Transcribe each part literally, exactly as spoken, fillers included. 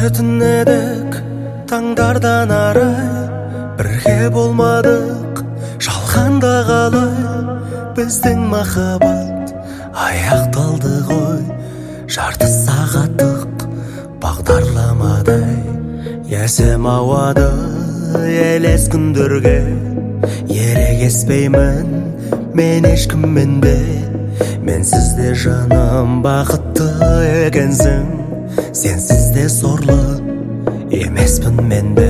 өтінедік таңдардан арай, бірге болмадық жалғанда қалай. Біздің махаббат аяқталды ғой, жарты сағаттық бағдарламадай. Есім ауады елес күндерге, ерегеспеймін мен ешкіммен де. Мен сізде жаным бақытты екенсің, сенсіз де сорлы емеспін мен де.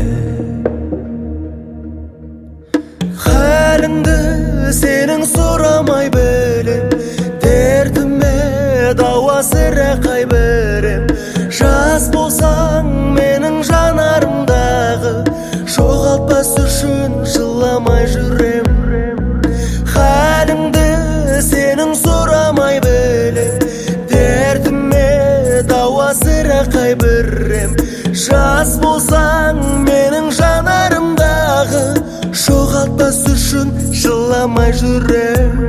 Халіңді сенің сұрамай білем, дертіме дауа сірә қай берем. Жас болсаң менің жанарымдағы, жоғалтпас үшін жыламай жүрем. Халіңді сенің сұрамай білем, дертіме дауа сірә қай берем. Жас болсаң менің жанарымдағы, жоғалтпас үшін жыламай жүрем.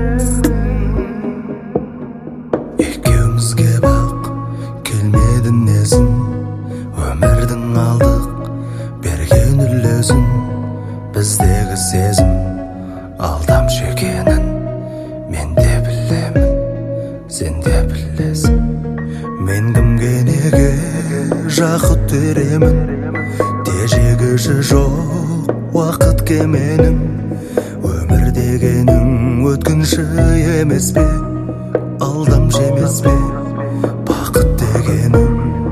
Екеумізге бақ келмедің несін, өмірдің алдық берген үлесін. Біздегі сезім алдамшы екенін мен де білемін, сен де білесің. Мен кімге неге жақұт теремін, тежегіші жоқ уақыт кеменің. Өмір дегенің өткінші емес пе, алдамшы емес пе бақыт дегенің.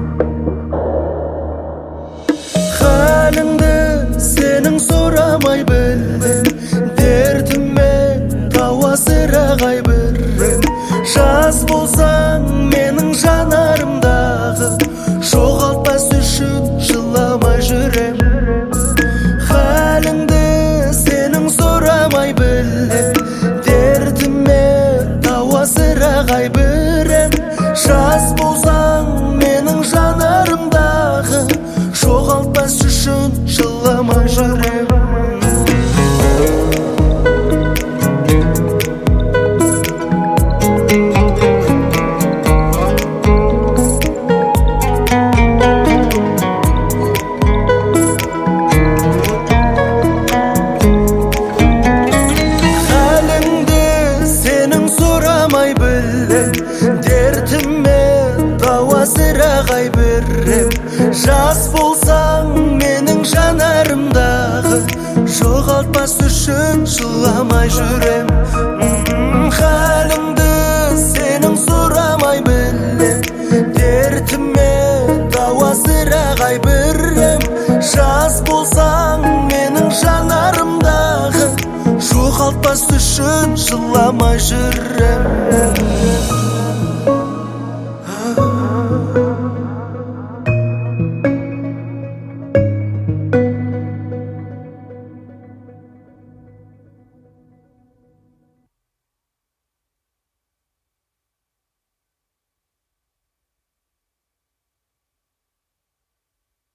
Халіңді сенің сұрамай білдім, дертіме дауа сірә қай берем. Жас болсаң менің жанарымдағы, жоғалтпас үшін жыламай жүрем. Халіңді сенің сұрамай білдім, дертіме дауа сірә қай берем. Жас болсаң менің жанарымдағы, жоғалтпас үшін жыламай жүрем. Жас болсаң менің жанарымдағы, жоғалтпас үшін жыламай жүрем. Халіңді сенің сұрамай білем, дертіме дауа сірә қай берем. Жас болсаң менің жанарымдағы, жоғалтпас үшін жыламай жүрем.